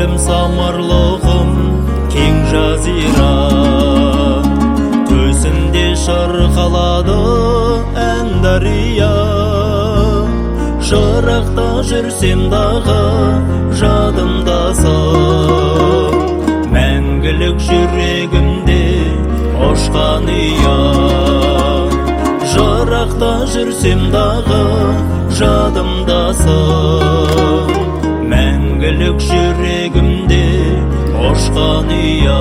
көлім самарлығым кең жазира, төсінде шырқалады ән дария. Жырақта жүрсем дағы жадымдасың, мәңгілік жүрегімде ұшқан ұя. Жырақта жүрсем дағы жадымдасың, мәңгілік жүрегімде ұшқан ұя.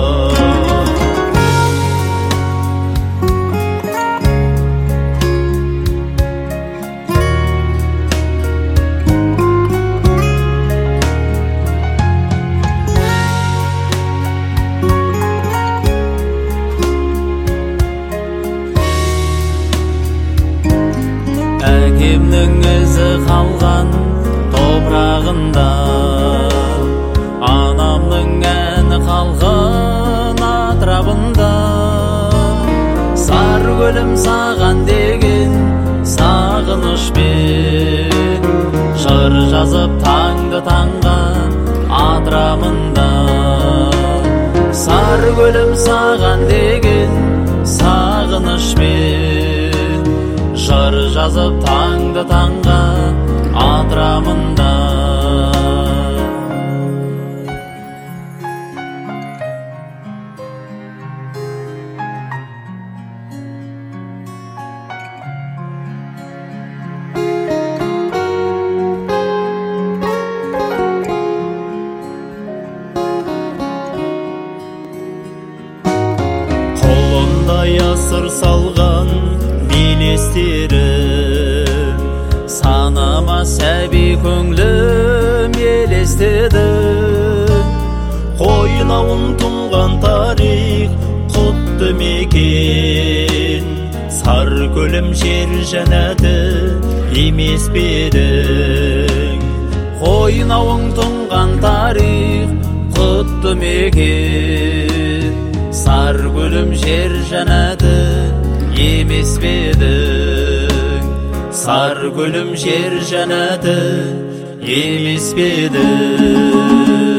Әкемнің ізі қалған топырағында, анамның әні қалған атырабында. Сары көлім саған деген сағынышпен, жыр жазып таңды таңға атырамында. Сары көлім саған деген сағынышпен, жыр жазып таңды таңға атырамында. Қолымда ясыр салған белестерім, санама сәби көңлім елестеді. Қойнауын тұнған тарих құтты мекен, сары көлім жер жәннаты емес пе едің. Қойнауын тұнған тарих құтты мекен, сары көлім жер жәннаты емес пе едің. Сары көлім жер жәннаты емес пе едің.